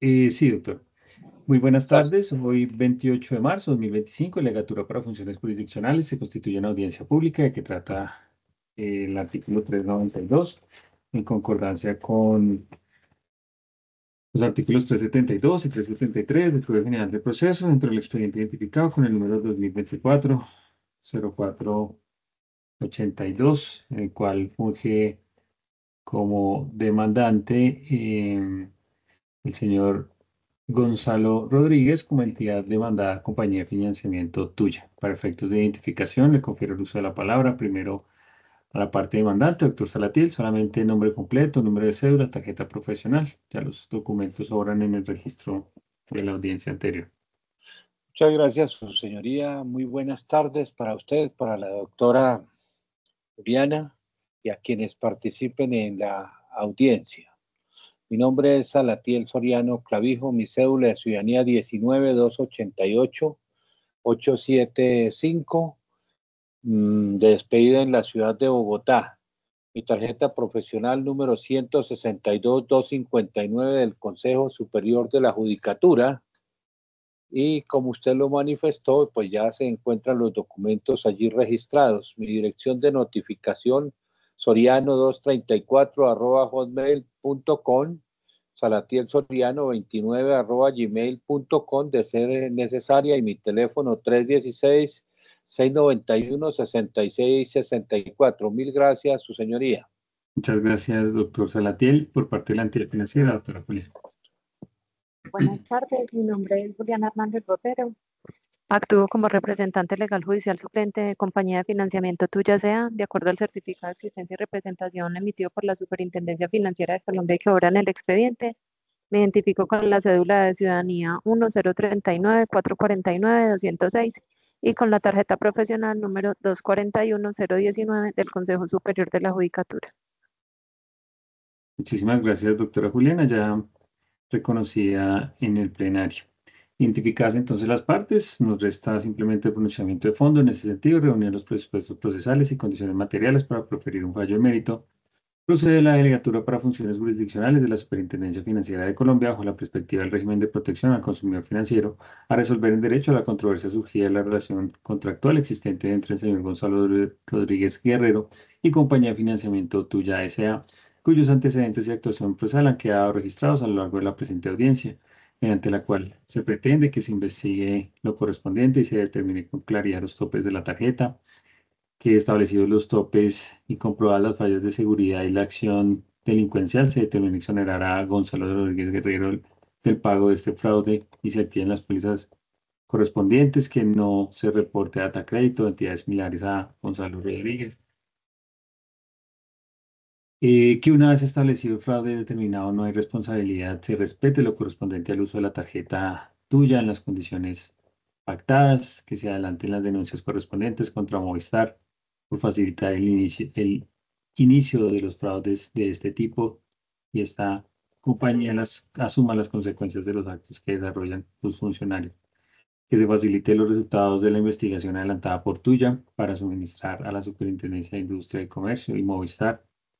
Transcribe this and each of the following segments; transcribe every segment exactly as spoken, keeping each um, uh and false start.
Eh, sí, doctor. Muy buenas Estás- tardes. Hoy, veintiocho de marzo de dos mil veinticinco, la Legatura para Funciones Jurisdiccionales se constituye en audiencia pública de que trata eh, el artículo trescientos noventa y dos en concordancia con los artículos trescientos setenta y dos y trescientos setenta y tres del Código General de Proceso dentro del expediente identificado con el número dos mil veinticuatro cero cuatro ochenta y dos, en el cual funge como demandante eh, el señor Gonzalo Rodríguez como entidad demandada compañía de financiamiento tuya. Para efectos de identificación, le confiero el uso de la palabra primero a la parte demandante, doctor Salatiel, solamente nombre completo, número de cédula, tarjeta profesional. Ya los documentos sobran en el registro de la audiencia anterior. Muchas gracias, su señoría. Muy buenas tardes para usted, para la doctora Juliana y a quienes participen en la audiencia. Mi nombre es Salatiel Soriano Clavijo, mi cédula de ciudadanía diecinueve dos ochenta y ocho ocho siete cinco, mmm, de despedida en la ciudad de Bogotá. Mi tarjeta profesional número ciento sesenta y dos doscientos cincuenta y nueve del Consejo Superior de la Judicatura. Y como usted lo manifestó, pues ya se encuentran los documentos allí registrados. Mi dirección de notificación, soriano doscientos treinta y cuatro arroba hotmail punto com, salatiel soriano veintinueve arroba gmail punto com de ser necesaria, y mi teléfono tres uno seis, seis nueve uno, seis seis seis cuatro. Mil gracias, su señoría. Muchas gracias, doctor Salatiel, por parte de la entidad financiera, doctora Julia. Buenas tardes, mi nombre es Juliana Hernández Botero. Actúo como representante legal judicial suplente de Compañía de Financiamiento Tuya S A, de acuerdo al certificado de existencia y representación emitido por la Superintendencia Financiera de Colombia que obra en el expediente. Me identifico con la cédula de ciudadanía uno cero tres nueve cuatro cuatro nueve dos cero seis y con la tarjeta profesional número dos cuatro uno cero uno nueve del Consejo Superior de la Judicatura. Muchísimas gracias, doctora Juliana, ya reconocida en el plenario. Identificadas entonces las partes, nos resta simplemente el pronunciamiento de fondo en ese sentido, reunir los presupuestos procesales y condiciones materiales para proferir un fallo de mérito. Procede la delegatura para funciones jurisdiccionales de la Superintendencia Financiera de Colombia bajo la perspectiva del régimen de protección al consumidor financiero a resolver en derecho a la controversia surgida de la relación contractual existente entre el señor Gonzalo Rodríguez Guerrero y Compañía de Financiamiento Tuya S A, cuyos antecedentes y actuación procesal han quedado registrados a lo largo de la presente audiencia, mediante la cual se pretende que se investigue lo correspondiente y se determine con claridad los topes de la tarjeta, que establecidos los topes y comprobadas las fallas de seguridad y la acción delincuencial, se determina exonerar a Gonzalo Rodríguez Guerrero del pago de este fraude y se activen las pólizas correspondientes, que no se reporte data crédito de entidades similares a Gonzalo Rodríguez. Eh, que una vez establecido el fraude determinado no hay responsabilidad, se respete lo correspondiente al uso de la tarjeta tuya en las condiciones pactadas, que se adelanten las denuncias correspondientes contra Movistar por facilitar el inicio, el inicio de los fraudes de este tipo, y esta compañía las, asuma las consecuencias de los actos que desarrollan sus funcionarios. Que se facilite los resultados de la investigación adelantada por tuya para suministrar a la Superintendencia de Industria y Comercio y Movistar,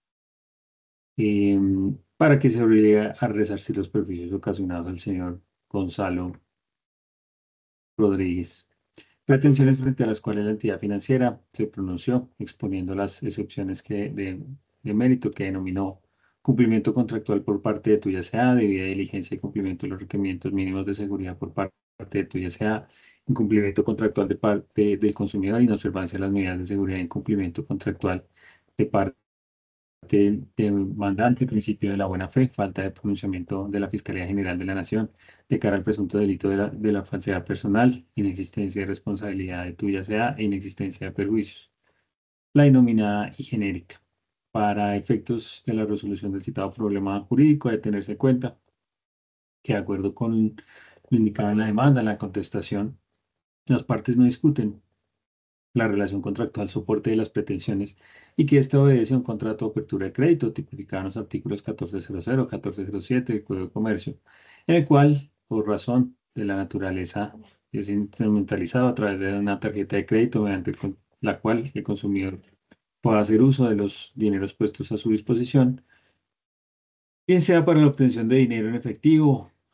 em, para que se obligue a resarcir los perjuicios ocasionados al señor Gonzalo Rodríguez. Pretensiones frente a las cuales la entidad financiera se pronunció, exponiendo las excepciones que de, de mérito que denominó cumplimiento contractual por parte de tuya S A, debida diligencia y cumplimiento de los requerimientos mínimos de seguridad por parte de tuya S A, incumplimiento contractual de parte del consumidor, inobservancia de las medidas de seguridad, incumplimiento contractual de parte del demandante, principio de la buena fe, falta de pronunciamiento de la Fiscalía General de la Nación de cara al presunto delito de la, de la falsedad personal, inexistencia de responsabilidad de tuya sea e inexistencia de perjuicios. La denominada y genérica. Para efectos de la resolución del citado problema jurídico, de tenerse en cuenta que, de acuerdo con lo indicado en la demanda, en la contestación, las partes no discuten la relación contractual soporte de las pretensiones y que ésta obedece a un contrato de apertura de crédito tipificado en los artículos catorce cero cero, catorce cero siete del Código de Comercio, en el cual, por razón de la naturaleza, es instrumentalizado a través de una tarjeta de crédito mediante con- la cual el consumidor pueda hacer uso de los dineros puestos a su disposición, bien sea para la obtención de dinero en efectivo,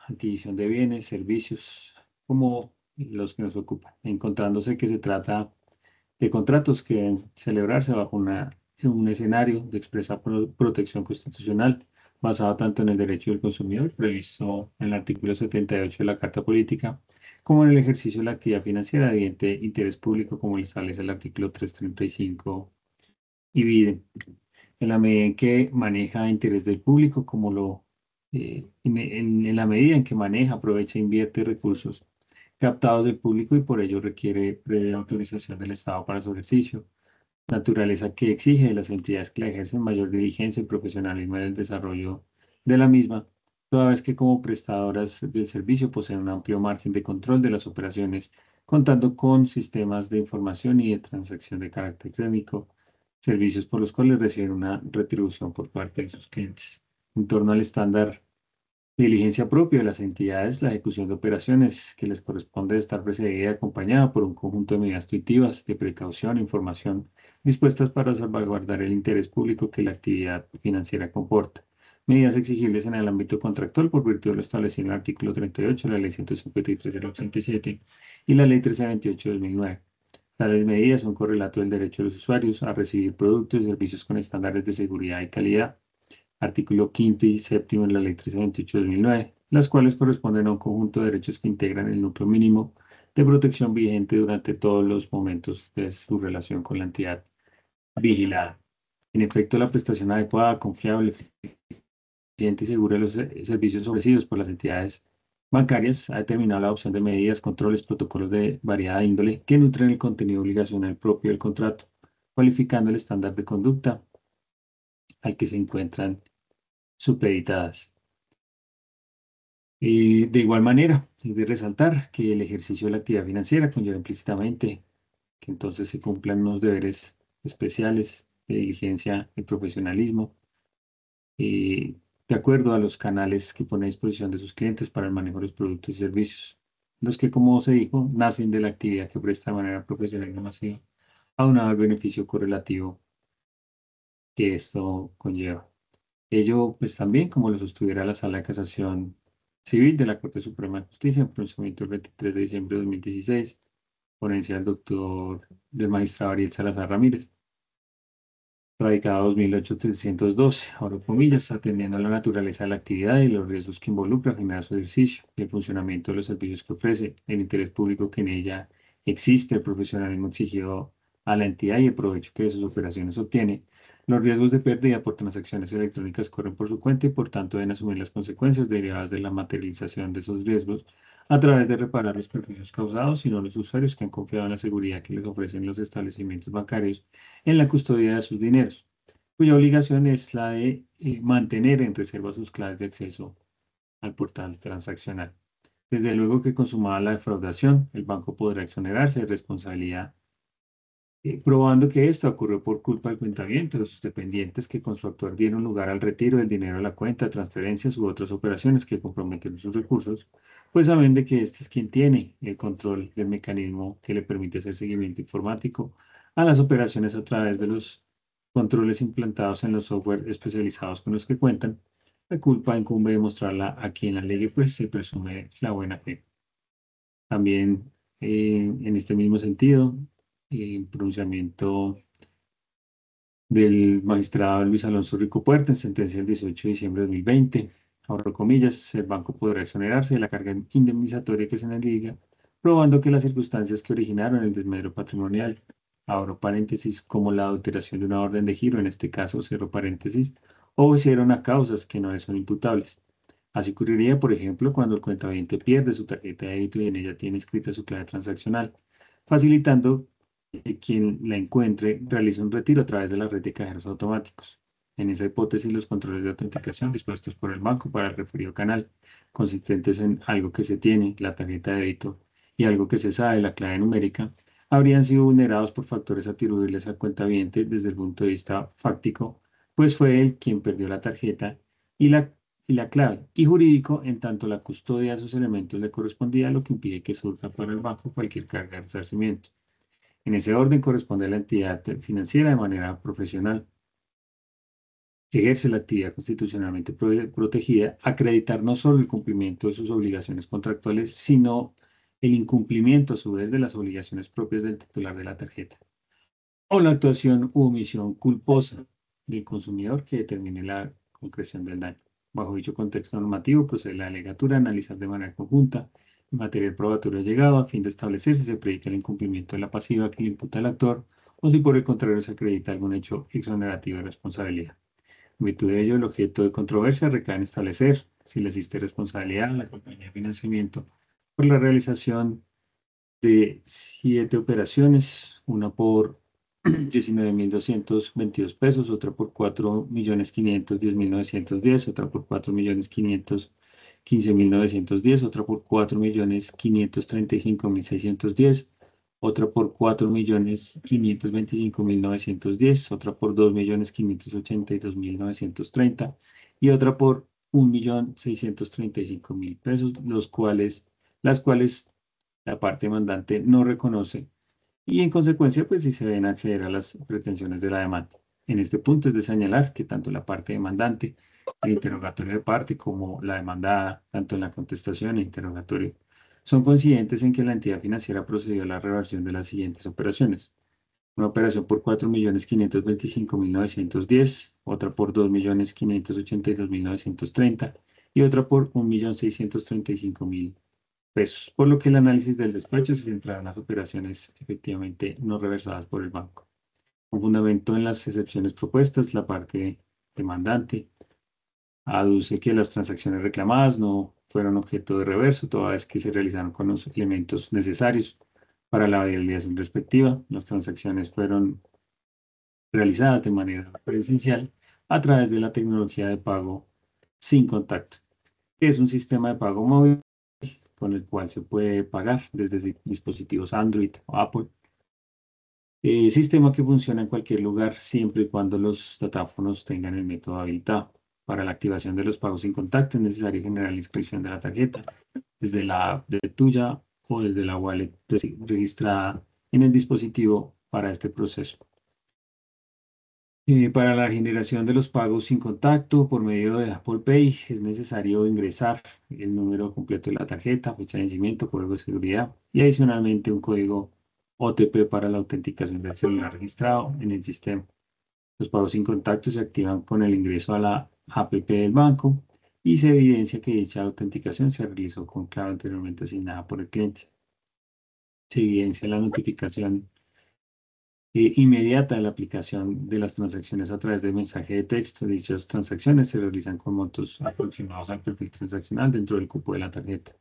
adquisición de bienes, servicios, como los que nos ocupan, encontrándose que se trata de contratos que deben celebrarse bajo una, un escenario de expresa pro- protección constitucional basado tanto en el derecho del consumidor, previsto en el artículo setenta y ocho de la Carta Política, como en el ejercicio de la actividad financiera de evidente interés público, como lo establece el artículo trescientos treinta y cinco y vide, en la medida en que maneja interés del público, como lo, eh, en, en- en la medida en que maneja, aprovecha e invierte recursos captados del público y por ello requiere previa autorización del Estado para su ejercicio, naturaleza que exige de las entidades que la ejercen mayor diligencia y profesionalismo en el desarrollo de la misma, toda vez que como prestadoras del servicio poseen un amplio margen de control de las operaciones, contando con sistemas de información y de transacción de carácter técnico, servicios por los cuales reciben una retribución por parte de sus clientes. En torno al estándar de diligencia propia de las entidades, la ejecución de operaciones que les corresponde estar precedida y acompañada por un conjunto de medidas intuitivas de precaución e información dispuestas para salvaguardar el interés público que la actividad financiera comporta. Medidas exigibles en el ámbito contractual por virtud de lo establecido en el artículo treinta y ocho de la Ley ciento cincuenta y tres del ochenta y siete y la Ley trescientos veintiocho de dos mil nueve. Tales medidas son correlato del derecho de los usuarios a recibir productos y servicios con estándares de seguridad y calidad, artículo quinto y séptimo de la Ley trescientos veintiocho de dos mil nueve, las cuales corresponden a un conjunto de derechos que integran el núcleo mínimo de protección vigente durante todos los momentos de su relación con la entidad vigilada. En efecto, la prestación adecuada, confiable, eficiente y segura de los eh, servicios ofrecidos por las entidades bancarias ha determinado la adopción de medidas, controles, protocolos de variada índole que nutren el contenido obligacional propio del contrato, cualificando el estándar de conducta al que se encuentran supeditadas. Y de igual manera, es de resaltar que el ejercicio de la actividad financiera conlleva implícitamente que entonces se cumplan unos deberes especiales de diligencia y profesionalismo, eh, de acuerdo a los canales que pone a disposición de sus clientes para el manejo de los productos y servicios, los que, como se dijo, nacen de la actividad que presta de manera profesional y masiva, aunado al beneficio correlativo que esto conlleva. Ello, pues también, como lo sostuviera la Sala de Casación Civil de la Corte Suprema de Justicia en pronunciamiento el veintitrés de diciembre de dos mil dieciséis, ponencia del doctor del magistrado Ariel Salazar Ramírez, radicado dos mil ochocientos doce, abro comillas, atendiendo a la naturaleza de la actividad y los riesgos que involucra generar su ejercicio, el funcionamiento de los servicios que ofrece, el interés público que en ella existe, el profesionalismo exigido a la entidad y el provecho que de sus operaciones obtiene. Los riesgos de pérdida por transacciones electrónicas corren por su cuenta y por tanto deben asumir las consecuencias derivadas de la materialización de esos riesgos a través de reparar los perjuicios causados, y no los usuarios que han confiado en la seguridad que les ofrecen los establecimientos bancarios en la custodia de sus dineros, cuya obligación es la de eh, mantener en reserva sus claves de acceso al portal transaccional. Desde luego que consumada la defraudación, el banco podrá exonerarse de responsabilidad, eh, probando que esta ocurrió por culpa del cuentaviente de sus dependientes que con su actuar dieron lugar al retiro del dinero de la cuenta, transferencias u otras operaciones que comprometieron sus recursos, pues saben de que este es quien tiene el control del mecanismo que le permite hacer seguimiento informático a las operaciones a través de los controles implantados en los software especializados con los que cuentan. La culpa incumbe demostrarla a quien la ley, pues se presume la buena fe. También, eh, en este mismo sentido, el pronunciamiento del magistrado Luis Alonso Rico Puerta en sentencia del dieciocho de diciembre de dos mil veinte. Abro comillas, el banco podrá exonerarse de la carga indemnizatoria que se le liga, probando que las circunstancias que originaron el desmedro patrimonial, abro paréntesis, como la alteración de una orden de giro, en este caso cierro paréntesis, obedecieron a causas que no le son imputables. Así ocurriría, por ejemplo, cuando el cuentaviente pierde su tarjeta de débito y en ella tiene escrita su clave transaccional, facilitando que quien la encuentre realice un retiro a través de la red de cajeros automáticos. En esa hipótesis, los controles de autenticación dispuestos por el banco para el referido canal, consistentes en algo que se tiene, la tarjeta de débito, y algo que se sabe, la clave numérica, habrían sido vulnerados por factores atribuibles al cuentaviente desde el punto de vista fáctico, pues fue él quien perdió la tarjeta y la y la clave, y jurídico, en tanto la custodia de esos elementos le correspondía, lo que impide que surja para el banco cualquier carga de resarcimiento. En ese orden corresponde a la entidad financiera de manera profesional. ejerce la actividad constitucionalmente pro- protegida, acreditar no solo el cumplimiento de sus obligaciones contractuales, sino el incumplimiento a su vez de las obligaciones propias del titular de la tarjeta, o la actuación u omisión culposa del consumidor que determine la concreción del daño. Bajo dicho contexto normativo, procede la delegatura a analizar de manera conjunta el material probatorio llegado a fin de establecer si se predica el incumplimiento de la pasiva que le imputa el actor o si por el contrario se acredita algún hecho exonerativo de responsabilidad. En virtud de ello, el objeto de controversia recae en establecer si le existe responsabilidad a la compañía de financiamiento por la realización de siete operaciones, una por diecinueve mil doscientos veintidós pesos, otra por cuatro millones quinientos diez mil novecientos diez, otra por cuatro millones quinientos quince mil novecientos diez, otra por cuatro millones quinientos treinta y cinco mil seiscientos diez, otra por cuatro millones quinientos veinticinco mil novecientos diez, otra por dos millones quinientos ochenta y dos mil novecientos treinta y otra por un millón seiscientos treinta y cinco mil pesos, los cuales, las cuales la parte demandante no reconoce y en consecuencia, pues sí se deben acceder a las pretensiones de la demanda. En este punto es de señalar que tanto la parte demandante, el interrogatorio de parte, como la demandada, tanto en la contestación e interrogatorio, son coincidentes en que la entidad financiera procedió a la reversión de las siguientes operaciones. Una operación por cuatro millones quinientos veinticinco mil novecientos diez, otra por dos millones quinientos ochenta y dos mil novecientos treinta y otra por un millón seiscientos treinta y cinco mil pesos, por lo que el análisis del despacho se centrará en las operaciones efectivamente no reversadas por el banco. Con fundamento en las excepciones propuestas, la parte demandante aduce que las transacciones reclamadas no fueron objeto de reverso, toda vez que se realizaron con los elementos necesarios para la validación respectiva. Las transacciones fueron realizadas de manera presencial a través de la tecnología de pago sin contacto, que es un sistema de pago móvil con el cual se puede pagar desde dispositivos Android o Apple. Eh, sistema que funciona en cualquier lugar siempre y cuando los datáfonos tengan el método habilitado. Para la activación de los pagos sin contacto es necesario generar la inscripción de la tarjeta desde la app de tuya o desde la wallet registrada en el dispositivo para este proceso. Eh, para la generación de los pagos sin contacto por medio de Apple Pay es necesario ingresar el número completo de la tarjeta, fecha de vencimiento, código de seguridad y adicionalmente un código O T P para la autenticación del celular registrado en el sistema. Los pagos sin contacto se activan con el ingreso a la app del banco y se evidencia que dicha autenticación se realizó con clave anteriormente asignada por el cliente. Se evidencia la notificación eh, inmediata de la aplicación de las transacciones a través de mensaje de texto. Dichas transacciones se realizan con montos aproximados al perfil transaccional dentro del cupo de la tarjeta.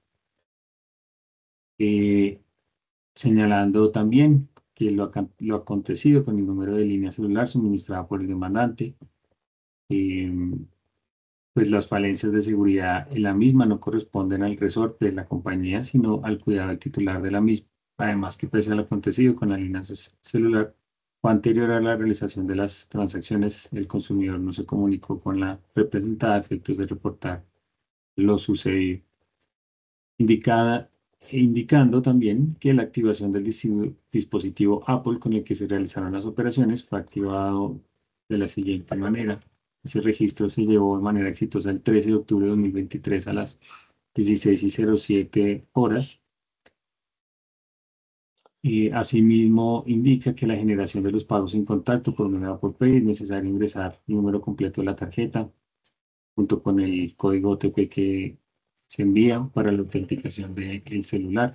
Eh, Señalando también que lo, lo acontecido con el número de línea celular suministrada por el demandante, eh, pues las falencias de seguridad en la misma no corresponden al resorte de la compañía, sino al cuidado del titular de la misma. Además que pese a lo acontecido con la línea celular, fue anterior a la realización de las transacciones, el consumidor no se comunicó con la representada a efectos de reportar lo sucedido. Indicada, indicando también que la activación del dispositivo Apple con el que se realizaron las operaciones fue activado de la siguiente manera. Ese registro se llevó de manera exitosa el trece de octubre de dos mil veintitrés a las dieciséis y cero siete horas. Y asimismo, indica que la generación de los pagos sin contacto por medio de Apple Pay es necesario ingresar el número completo de la tarjeta junto con el código O T P que se envía para la autenticación del celular.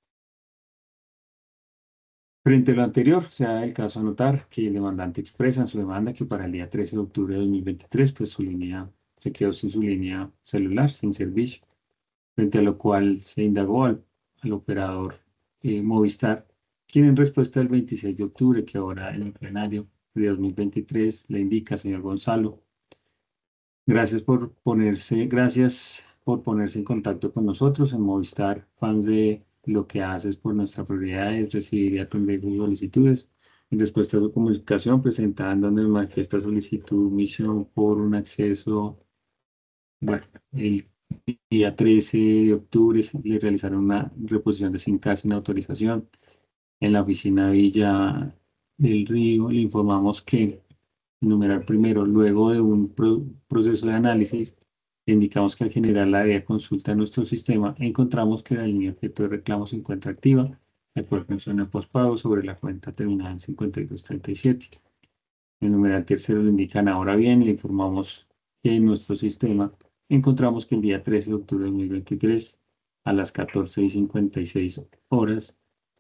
Frente a lo anterior, se da el caso a notar que el demandante expresa en su demanda que para el día trece de octubre de dos mil veintitrés, pues su línea se quedó sin su línea celular, sin servicio, frente a lo cual se indagó al, al operador eh, Movistar, quien en respuesta del veintiséis de octubre, que ahora en el plenario de dos mil veintitrés le indica, señor Gonzalo, gracias por ponerse, gracias por ponerse en contacto con nosotros en Movistar, fans de lo que haces por nuestra prioridad es recibir y atender sus solicitudes. En respuesta a su comunicación presentada en donde manifiesta solicitud misión por un acceso, bueno, el día trece de octubre se le realizaron una reposición de SIM card sin autorización. En la oficina Villa del Río le informamos que El numeral primero, luego de un pro- proceso de análisis, indicamos que al generar la debida consulta en nuestro sistema, encontramos que la línea objeto de reclamo se encuentra activa, la cual funciona postpago sobre la cuenta terminada en cincuenta y dos treinta y siete. El numeral tercero lo indican ahora bien, le informamos que en nuestro sistema encontramos que el día trece de octubre de dos mil veintitrés a las catorce y cincuenta y seis horas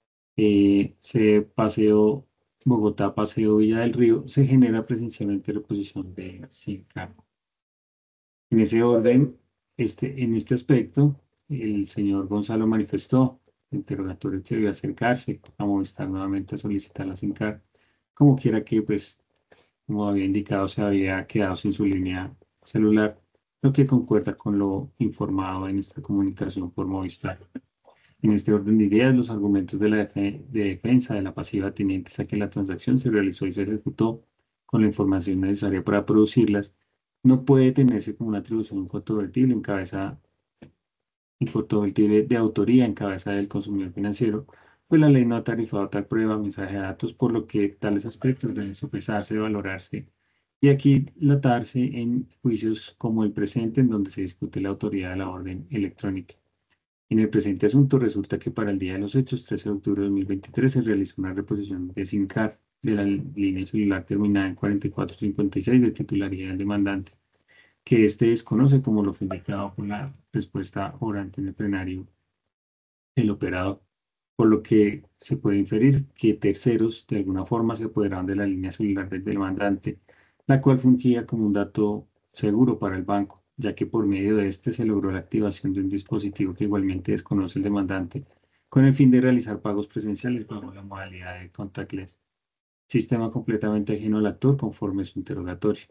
eh, se paseo Bogotá, Paseo Villa del Río, se genera presencialmente reposición de SINCAR. En ese orden, este, en este aspecto, el señor Gonzalo manifestó el interrogatorio que debía acercarse a Movistar nuevamente a solicitar la SINCAR, como quiera que, pues, como había indicado, se había quedado sin su línea celular, lo que concuerda con lo informado en esta comunicación por Movistar. En este orden de ideas, los argumentos de la defe- de defensa de la pasiva tenientes a que la transacción se realizó y se ejecutó con la información necesaria para producirlas, no puede tenerse como una atribución incontrovertible en cabeza incontrovertible de autoría en cabeza del consumidor financiero, pues la ley no ha tarifado tal prueba, mensaje de datos, por lo que tales aspectos deben sopesarse, valorarse y aquilatarse en juicios como el presente, en donde se discute la autoridad de la orden electrónica. En el presente asunto, resulta que para el día de los hechos, trece de octubre de dos mil veintitrés, se realizó una reposición de SINCAR de la línea celular terminada en cuarenta y cuatro cincuenta y seis de titularidad del demandante, que éste desconoce como lo fue indicado por la respuesta orante en el plenario del operador, por lo que se puede inferir que terceros de alguna forma se apoderaron de la línea celular del demandante, la cual fungía como un dato seguro para el banco, ya que por medio de este se logró la activación de un dispositivo que igualmente desconoce el demandante, con el fin de realizar pagos presenciales bajo la modalidad de contactless, sistema completamente ajeno al actor conforme su interrogatorio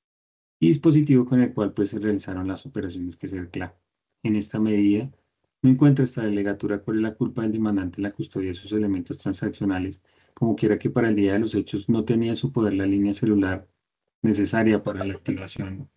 y dispositivo con el cual pues, se realizaron las operaciones que se reclaman. En esta medida, no encuentra esta delegatura cuál es la culpa del demandante en la custodia de sus elementos transaccionales, como quiera que para el día de los hechos no tenía en su poder la línea celular necesaria para la activación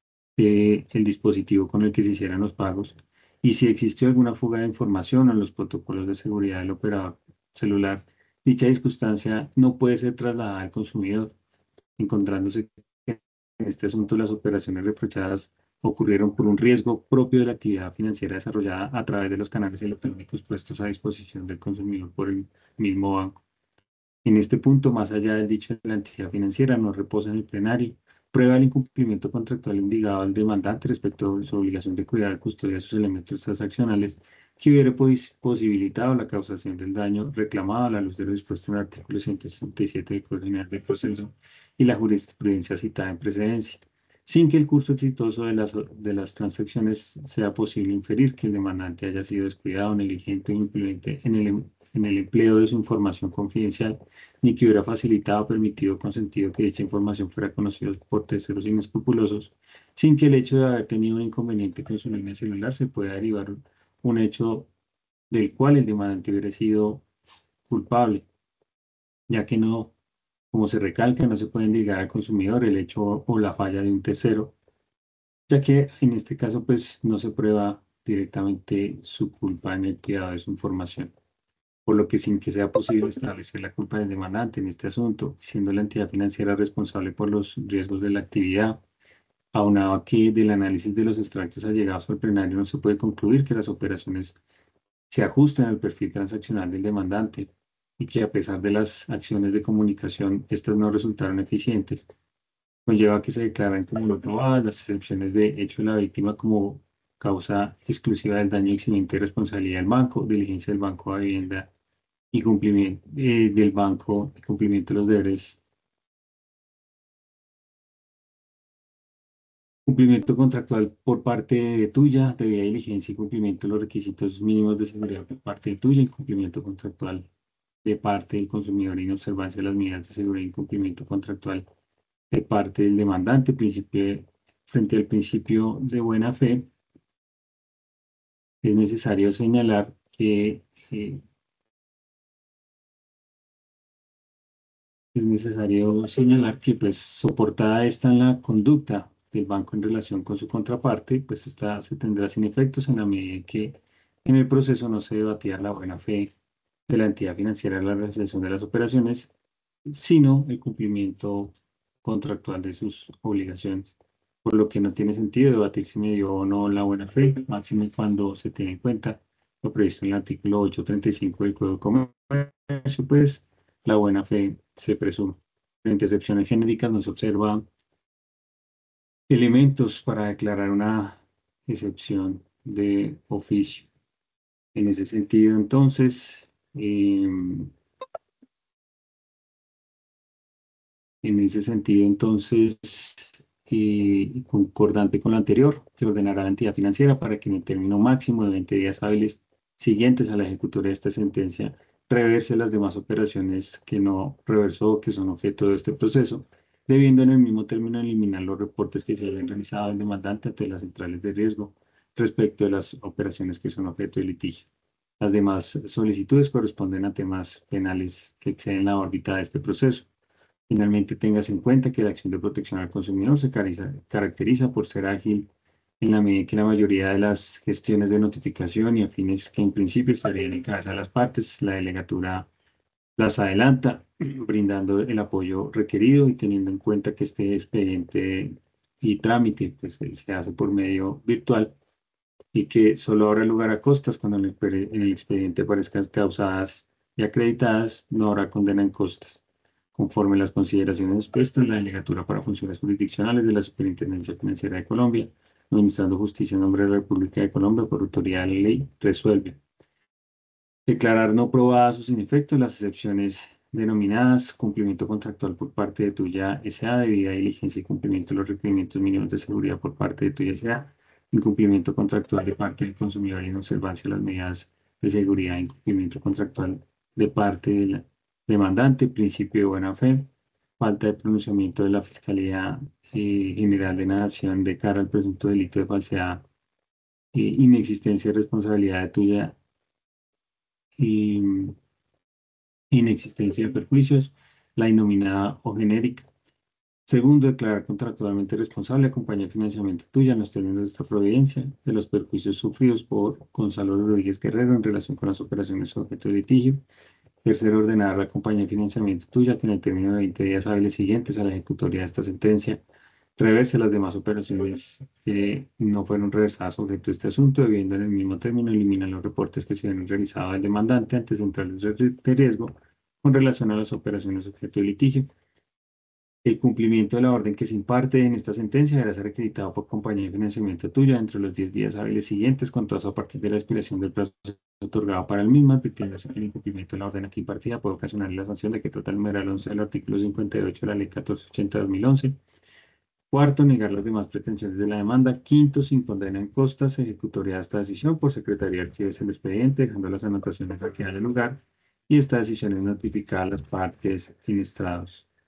del dispositivo con el que se hicieran los pagos, y si existió alguna fuga de información en los protocolos de seguridad del operador celular, dicha circunstancia no puede ser trasladada al consumidor, encontrándose que en este asunto las operaciones reprochadas ocurrieron por un riesgo propio de la actividad financiera desarrollada a través de los canales electrónicos puestos a disposición del consumidor por el mismo banco. En este punto, más allá del dicho de la entidad financiera, no reposa en el plenario, prueba el incumplimiento contractual indicado al demandante respecto de su obligación de cuidar y custodiar sus elementos transaccionales que hubiera pos- posibilitado la causación del daño reclamado a la luz de lo dispuesto en el artículo ciento sesenta y siete del Código General del Proceso y la jurisprudencia citada en precedencia, sin que el curso exitoso de las, de las transacciones sea posible inferir que el demandante haya sido descuidado, negligente o imprudente en el, em- en el empleo de su información confidencial, ni que hubiera facilitado, permitido o consentido que dicha información fuera conocida por terceros inescrupulosos, sin que el hecho de haber tenido un inconveniente con su línea celular se pueda derivar un hecho del cual el demandante hubiera sido culpable, ya que no, como se recalca, no se puede indicar al consumidor el hecho o la falla de un tercero, ya que en este caso pues no se prueba directamente su culpa en el cuidado de su información, por lo que sin que sea posible establecer la culpa del demandante en este asunto, siendo la entidad financiera responsable por los riesgos de la actividad, aunado a que del análisis de los extractos allegados al plenario no se puede concluir que las operaciones se ajusten al perfil transaccional del demandante y que a pesar de las acciones de comunicación, estas no resultaron eficientes, conlleva que se declaran como no probadas las excepciones de hecho de la víctima como causa exclusiva del daño eximiente de responsabilidad del banco, diligencia del banco de vivienda y cumplimiento eh, del banco, y cumplimiento de los deberes, cumplimiento contractual por parte de tuya, debida diligencia y cumplimiento de los requisitos mínimos de seguridad por parte de tuya, incumplimiento contractual de parte del consumidor y inobservancia de las medidas de seguridad y incumplimiento contractual de parte del demandante, principio, frente al principio de buena fe, es necesario señalar que eh, es necesario señalar que, pues, soportada está en la conducta del banco en relación con su contraparte, pues esta se tendrá sin efectos en la medida en que en el proceso no se debatía la buena fe de la entidad financiera en la realización de las operaciones, sino el cumplimiento contractual de sus obligaciones, por lo que no tiene sentido debatir si me dio o no la buena fe, máximo cuando se tiene en cuenta lo previsto en el artículo ochocientos treinta y cinco del Código de Comercio, pues la buena fe se presume. Frente a excepciones genéricas no se observa elementos para declarar una excepción de oficio. En ese sentido, entonces, eh, en ese sentido, entonces, eh, concordante con lo anterior, se ordenará a la entidad financiera para que en el término máximo de veinte días hábiles siguientes a la ejecutoria de esta sentencia reverse las demás operaciones que no reversó, que son objeto de este proceso, debiendo en el mismo término eliminar los reportes que se hayan realizado el demandante ante las centrales de riesgo respecto de las operaciones que son objeto de litigio. Las demás solicitudes corresponden a temas penales que exceden la órbita de este proceso. Finalmente, tengas en cuenta que la acción de protección al consumidor se caracteriza, caracteriza por ser ágil en la medida que la mayoría de las gestiones de notificación y afines que en principio estarían en cabeza de las partes, la delegatura las adelanta, brindando el apoyo requerido y teniendo en cuenta que este expediente y trámite pues, se hace por medio virtual y que solo habrá lugar a costas cuando en el, en el expediente aparezcan causadas y acreditadas, no habrá condena en costas. Conforme a las consideraciones expuestas, la delegatura para funciones jurisdiccionales de la Superintendencia Financiera de Colombia, administrando justicia en nombre de la República de Colombia por autoridad de la ley, resuelve declarar no probadas o sin efecto las excepciones denominadas cumplimiento contractual por parte de tuya S A, debida diligencia y cumplimiento de los requerimientos mínimos de seguridad por parte de tuya S A, incumplimiento contractual de parte del consumidor en observancia de las medidas de seguridad, incumplimiento contractual de parte del demandante, principio de buena fe, falta de pronunciamiento de la Fiscalía eh, General de la Nación de cara al presunto delito de falsedad, eh, inexistencia de responsabilidad de tuya y inexistencia de perjuicios, la inominada o genérica. Segundo, declarar contractualmente responsable a compañía de financiamiento tuya en los términos de esta providencia de los perjuicios sufridos por Gonzalo Rodríguez Guerrero en relación con las operaciones objeto de litigio. Tercero, ordenar a la compañía de financiamiento tuya que en el término de veinte días hábiles siguientes a la ejecutoria de esta sentencia reverse las demás operaciones que no fueron reversadas objeto de este asunto, debiendo en el mismo término eliminar los reportes que se habían realizado del demandante ante centrales de riesgo con relación a las operaciones objeto de litigio. El cumplimiento de la orden que se imparte en esta sentencia deberá ser acreditado por compañía de financiamiento tuya dentro de los diez días hábiles siguientes, contados a partir de la expiración del plazo otorgado para el mismo, advirtiéndose que el incumplimiento de la orden aquí impartida puede ocasionar la sanción de que trata el numeral once del artículo cincuenta y ocho de la Ley catorce ochenta de dos mil once. Cuarto, negar las demás pretensiones de la demanda. Quinto, sin condena en costas, se ejecutaría esta decisión por Secretaría de Archivos del expediente, dejando las anotaciones aquí en el lugar, y esta decisión es notificada a las partes siniestrados.